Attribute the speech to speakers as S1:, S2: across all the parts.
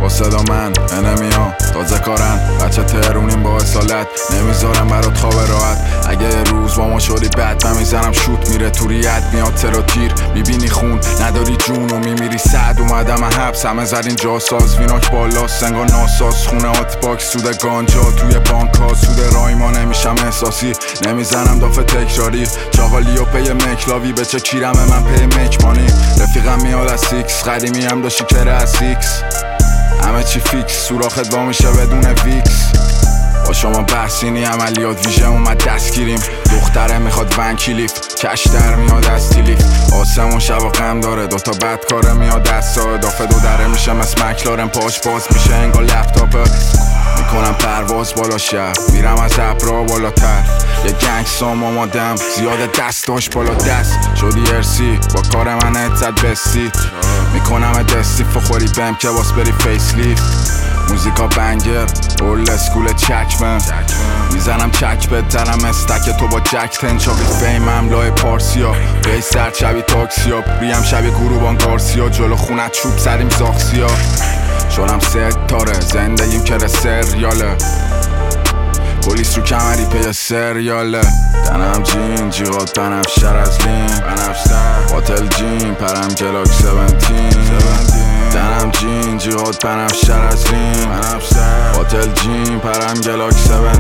S1: با صدا من انمیا تازه کارن، بچه تهرونیم با اصالت، نمیذارم برات خواب راحت. اگه یه روز با ما شدی بد من میزنم شوت میره تو ریت، میاد ترا تیر میبینی خون نداری جون و میمیری سعد. اومدم حبس همه زدین جاساز، ویناک بالا سنگا ناساز، خونه هات باکس سود گانجا توی بانک ها سود رایما. نمیشم احساسی نمیزنم دافه تکراری، چاقالی و پی مکلاوی به چه کیرمه من پی مکمانی. رفیقم میاد از سیکس قدیمی هم داشتی کره از سیکس، همه چی فیکس سوراخت وا میشه بدون ویکس. با شما بحثینی عملیات ویژه اومد دستگیریم، دختره میخواد ونکیلیف کش در میاد از تیلیف. آسمون شب و غم داره دوتا بدکاره میاد دستا، دافه دو دره میشه مثل مکلارن پاش باز میشه انگار لپتاپه. میکنم پرواز بالا شهر میرم از ابرا بالاتر، یه گنگستام آمادم زیاد دست داشت بالا دست شدی ارسی با کار من اتزد بسی. میکنم دستیف و خوری بهم که باس بری فیس لیف. موزیکا بنگر اول اسکول چکمه، میزنم چک بترم استک تو با جک تن چاقی فیمم لای پارسیا، ریس در شبی تاکسیا ریم شبی گروبان گارسیا، جلو خونت چوب زدیم زاخسیا. شدم ستاره زندگیم که سریاله، پلیس رو کمری پی سریاله. تنم جین جیغات بنفشر از لین قاتل جین پرم گلاک 17. تنم جین جیغات بنفشر از لین قاتل جین پرم گلاک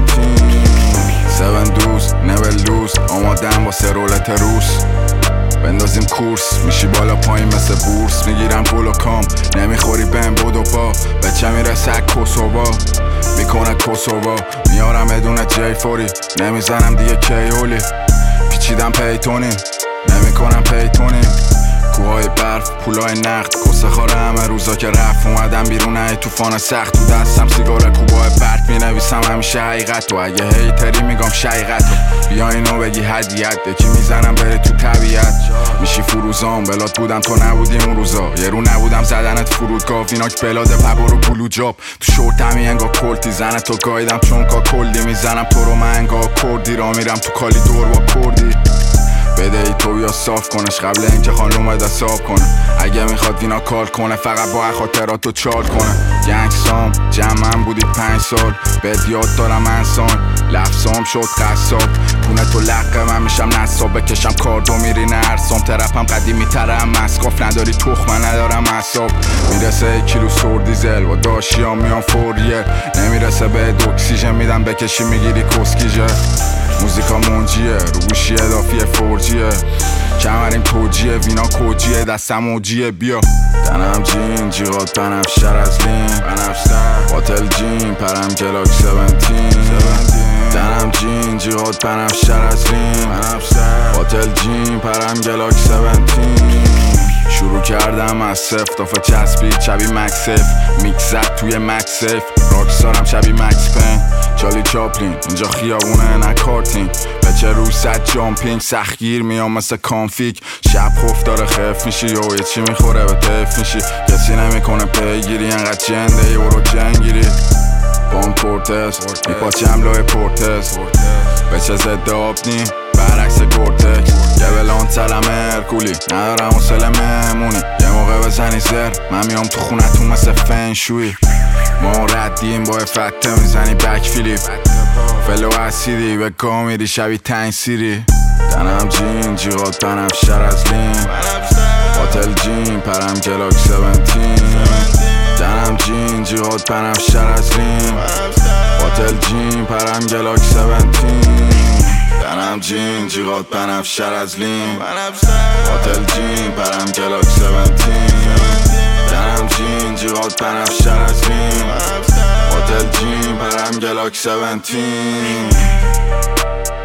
S1: 7 دوست نول دوست آمادم واسه رولت روس. بندازیم کورس میشی بالا پایین مثل بورس، میگیرم گل و کام نمیخوری بهم بودو با بچه میرسه کوسووا میکنه کوسووا. میارم ادونه جی فوری نمیزنم دیگه کیولی، پیچیدم پیتونی نمیکنم پیتونی. کوهای برف پولای نقد کسه خاره همه روزا که رفت، اومدم بیرون ای توفان سخت تو دستم سیگار کوبای برد مینویسم همیشه حقیقت و اگه هیتری میگم شقیقت و بیا اینو بگی هدیت یکی میزنم بره تو طبیعت. میشی فروزام بلاد بودم تو نبودی اون روزا، یه رو نبودم زدنت فرودگاه ویناک بلاده پبر و بلو جاب تو شورتمی انگا کلتی زنه تو گایدم چون کا کلدی میزنم تو رو من انگا کردی را میرم تو کالی دور با کردی. بده ای تو یا صاف کنش قبل اینکه خانوم باید حساب کنه، اگه میخواد وینا کال کنه فقط با خاطراتو چال کنه. گنگستام جمعم بودی 5 سال بهت یاد دارم انسان، لفظام شد قصاب پونه تو لقه من میشم نصاب، بکشم کاردو میری نرسام ترپم قدیمی ترم مسقاف نداری تخ من ندارم حساب. میرسه 1 کیلو سور دیزل و داشیام میام فوریه، نمیرسه به اکسیژن میدم بکشی میگیری کسکیجه. موزیکا منجیه رو گوشی اضافی فورجیه، کمریم توجیه وینا کوجیه دستم اوجیه. بیا تنم جین جیغات بنفشر از لین قاتل جین پرم گلاک 17. تنم جین جیغات بنفشر از لین قاتل جین پرم گلاک 17. شروع کردم از صفر دافه چسبید شبی مکسف میکس زد توی مکسف راکستارم شبی مکس پن چالی چاپلین اینجا خیابونه نه کارتین بچه رو صد جامپینگ سختگیر میام مثل کانفیک شب خوف داره خف میشی یو یه چی میخوره به تف میشی کسی نمیکنه پیگیری انقدر جنده یورو جنگیری پام پورتس میپاچم لای پورتس بچه زده آبنی برعکس گورتکس یه بلان سلمه هرکولی ندارم حوصله مهمونی یه موقع بزنی زر من میام تو خونتون مثل فنشوی ما ردیم با افته میزنی بک فیلیپ فلو اسیدی به گاه میری شبی تنسیری تنم جین جیغات بنفشر از لین قاتل جین پرم گلاک 17 تنم جین جیغات بنفشر از لین قاتل جین پرم گلاک 17 تنم جین جیغات بنفشر از لین قاتل جین پرم گلاک 17 تنم جین جیغات بنفشر از لین قاتل جین پرم گلاک 17